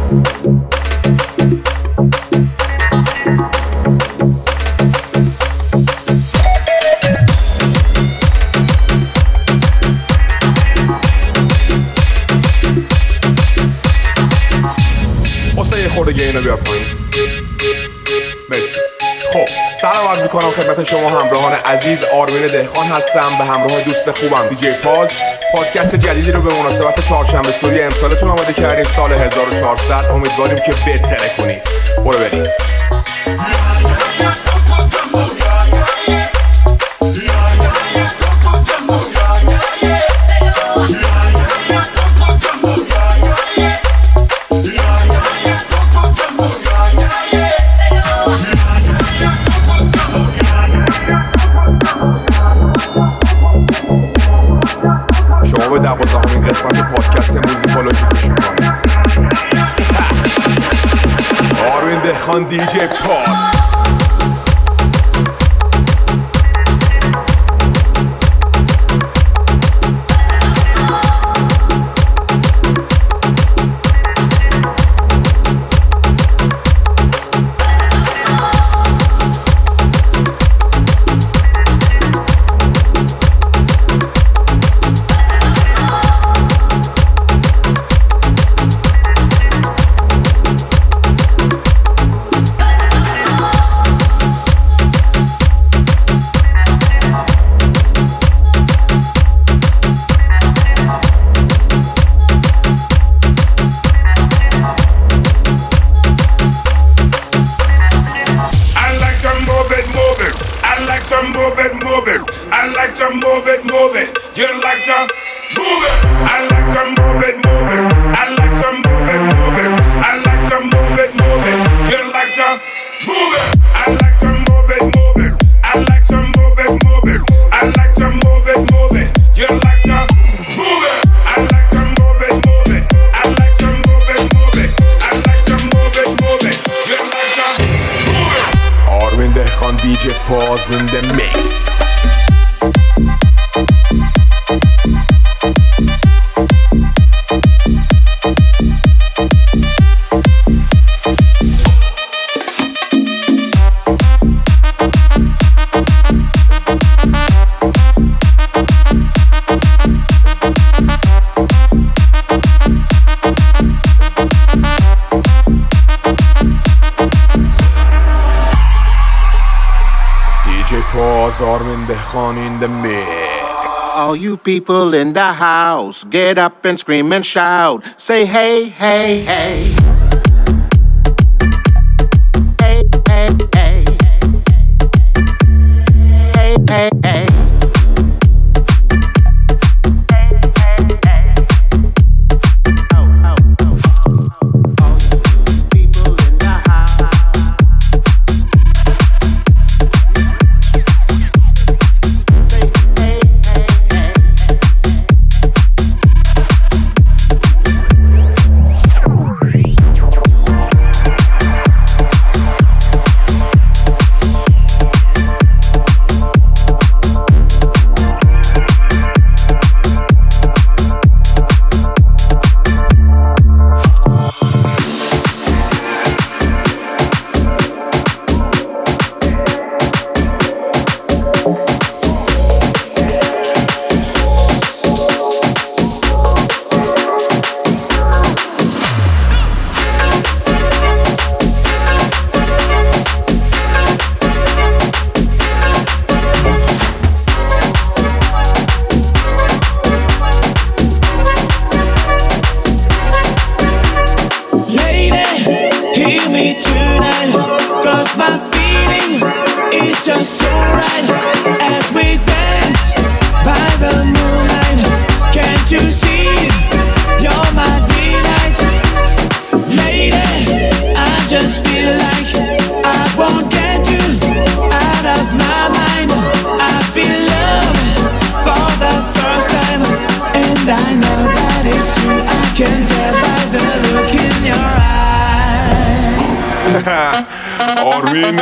اینو بیا پایین. مرسی. خب سلام عرض میکنم خدمت شما همراهان عزیز. آروین دهقان هستم به همراه دوست خوبم دیجی پاز. پادکست جدیدی رو به مناسبت چهارشنبه سوری امسالتون آماده کردیم، سال 1400. امیدواریم که بهتره کنید. برو بریم. شما به 12مین قسمت پادکست موزیکولوژی گوش میکنید. آروین دهقان دیجی پاز. DJ Pause in the mix. Armin Dehkhan in the mix. All you people in the house, get up and scream and shout. Say hey, hey, hey. Hey, hey, hey. Hey, hey, hey. Armin.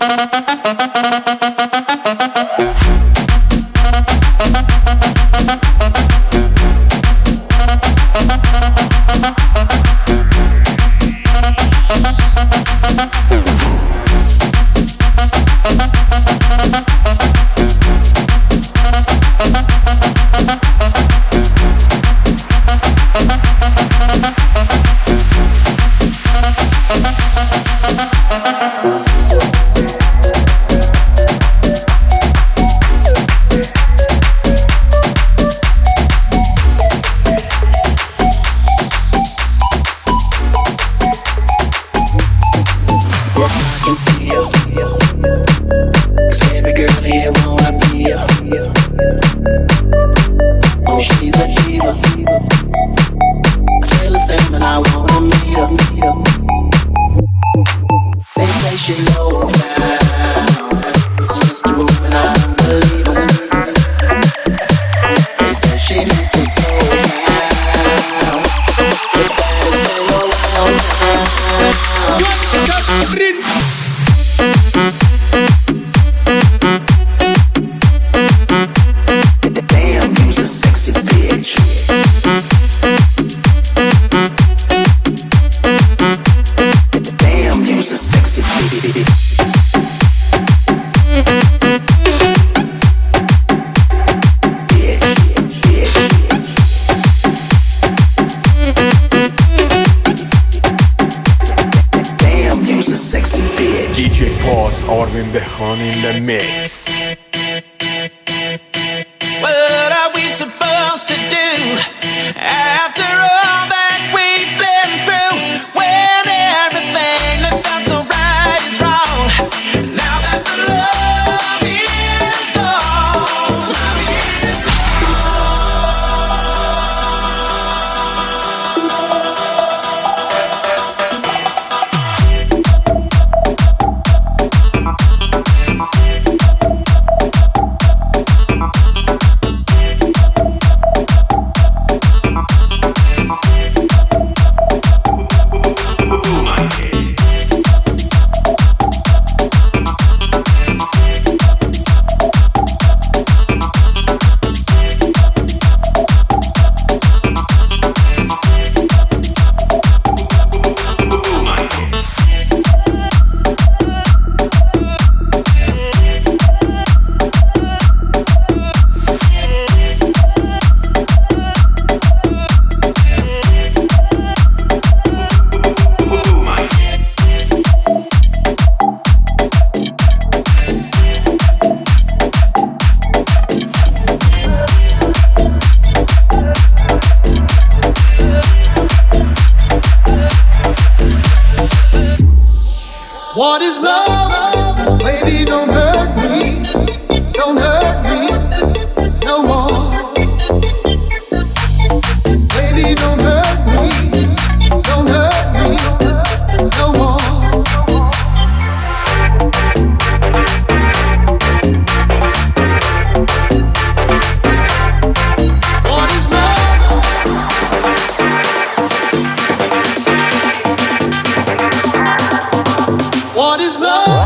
Arvin Dehkhan in the mix. What are we supposed to do after all that we've been through? When everything that felt so right is wrong. Now that the love is gone, love is What is love? Baby, don't hurt me. Don't hurt me no more. Baby, don't hurt me. Don't hurt me no more. What is love? What is love?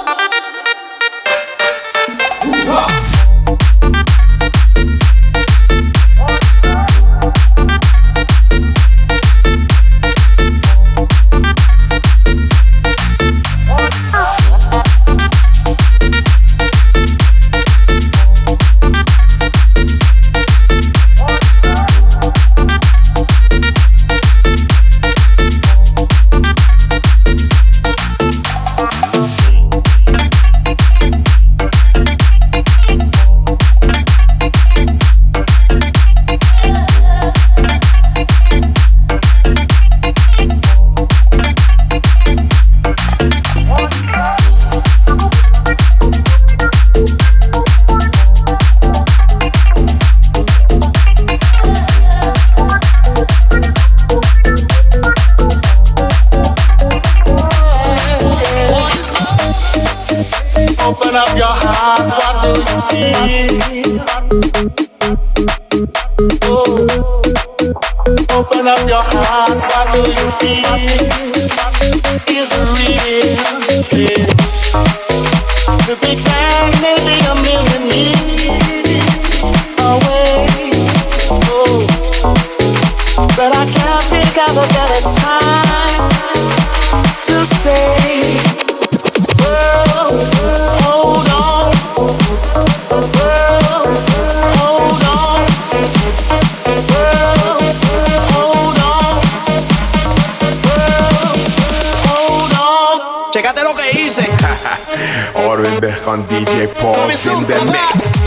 Open up your heart, what do you feel? Oh. Open up your heart, what do you feel? Is it real? Yeah. to be down maybe a million years away. Oh, but I can't think of a better time to say, world, hold on. World, hold on. World, hold on. World, hold on. Chécate lo que hice. Arvin Dehkan, DJ Pause in the mix.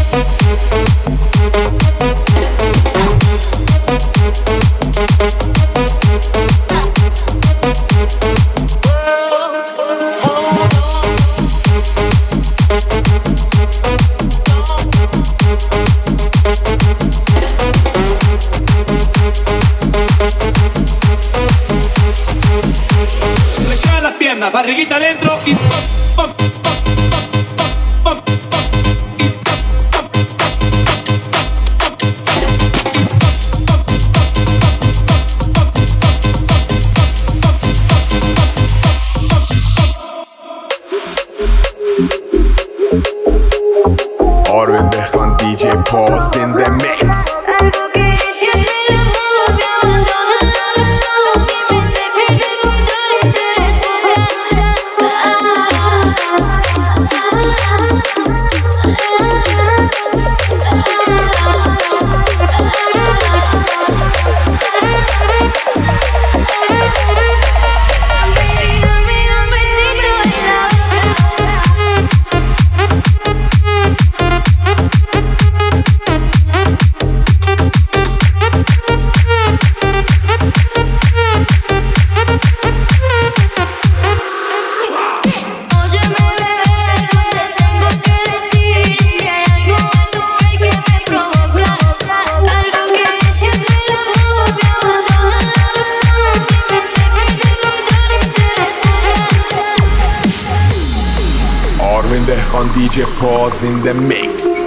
Barriguita adentro y pum, pum, pum, pum, Arvin Dehkan, DJ Pause in the mix. Arvin Dehkan, DJ Pause in the mix.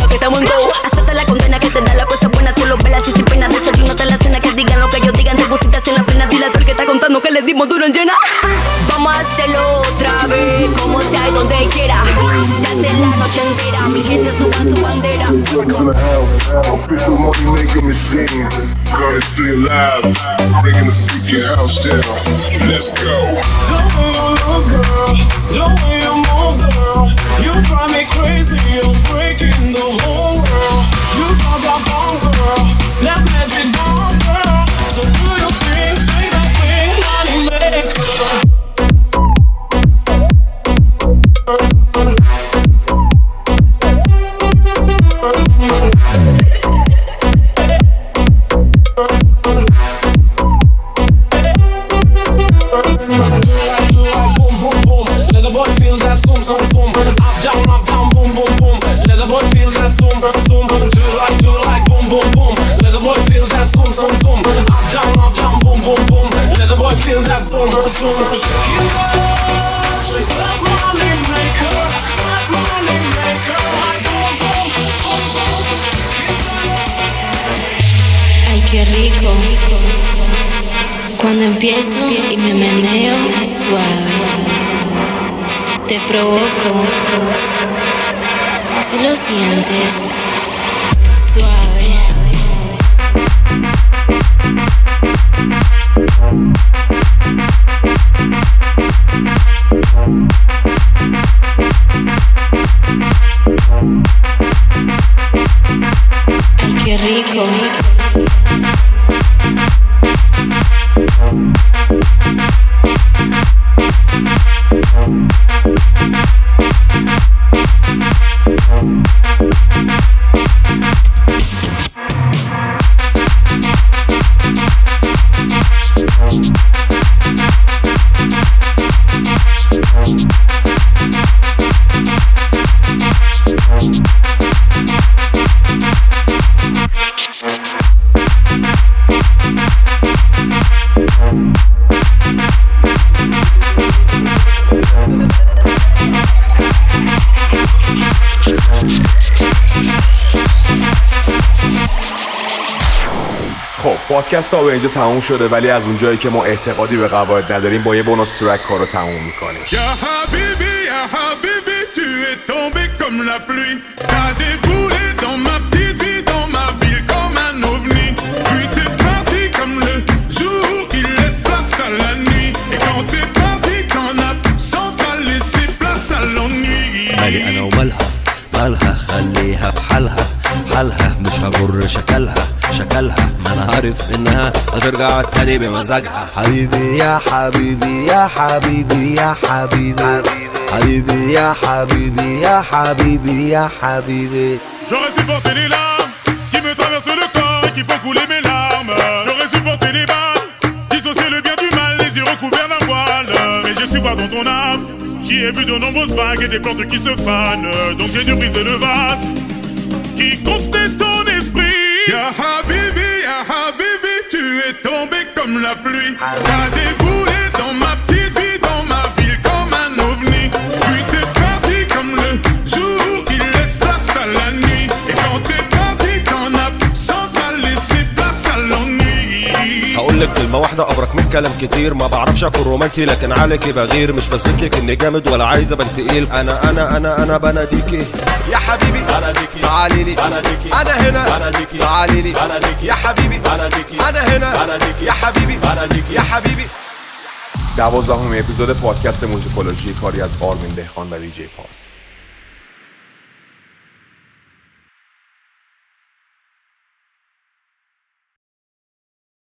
diga que estamos en go. Acepta la condena que te da la cosa buena, tú lo velas y sin pena. Desayúnate la cena, que digan lo que ellos digan. Te pusiste en la plena, dile a todo el que está contando que le dimos duro en llena. Vamos a hacerlo otra vez, como sea y donde quiera. Se hace la noche entera, mi gente suba su bandera. Welcome to hell, official money making machine. Currency alive, bringing the freaking house down. Let's go. Girl, the way you move, girl, you drive me crazy. You're breaking the whole world. You got that bomb, girl, that magic bomb, girl. So do your thing, say that thing, money maker. Let the boy feel that zoom, zoom, zoom. Up, down, boom, boom, boom. Let the boy feel that zoom, zoom. Do like, boom, boom, boom. Let the boy feel that zoom, zoom, zoom. Up, down, boom, boom, boom. Let the boy feel that zoom, zoom. You know, that money maker, that money maker. Like, boom, boom, boom, boom. Ay, qué rico. Cuando empiezo y me meneo suave, te provoco. Si lo sientes suave. Ay, qué rico. خب پادکست تا به اینجا تموم شده، ولی از اونجایی که ما اعتقادی به قواعد نداریم با یه بونوس ترک کارو تموم میکنیم. Ya habibi, tu es tombé comme la pluie. T'as déboulé dans ma petite vie, dans ma ville comme un ovni. Puis t'es parti comme le jour qui laisse place à la nuit. Et quand t'es parti, t'en as sans à laisser place à l'ennui. مالي انا ومالها مالها، خليها في حالها حالها، مش هجر شكلها ما انا عارف انها هترجع تاني بمزاجها. حبيبي يا حبيبي يا حبيبي يا حبيبي حبيبي يا حبيبي يا حبيبي يا حبيبي. J'aurais supporté les larmes qui me traversent le corps et qui font couler mes larmes. J'aurais supporté les balles, dissocier le bien du mal, les yeux recouverts d'un voile. Mais je suis pas dans ton âme, j'y ai vu de nombreuses vagues et des plantes qui se fanent. Donc j'ai dû briser le vase qui contenait ton esprit. Ya habibi, tu es tombé comme la pluie. T'as déboulé dans ma petite vie, dans ma ville comme un ovni. Puis t'es parti comme le jour qui laisse place à la nuit. Et quand t'es parti, t'en as sans à laisser place à l'ennui. هقولك كلمة واحدة أبرك من كلام كتير، ما بعرفش أكون رومانسي لكن عليكي بغير، مش بثبتلك إني جامد ولا عايز أبان تقيل. أنا بناديكي يا حبيبي، بناديكي تعاليلي، بناديكي أنا هنا، بناديكي تعاليلي، بناديكي يا حبيبي، بناديكي أنا هنا، بناديكي يا حبيبي، بناديكي يا حبيبي. 12مین اپیزود پادکست موزیکولوژی، کاری از آرمین دهقان و ویجی پاز.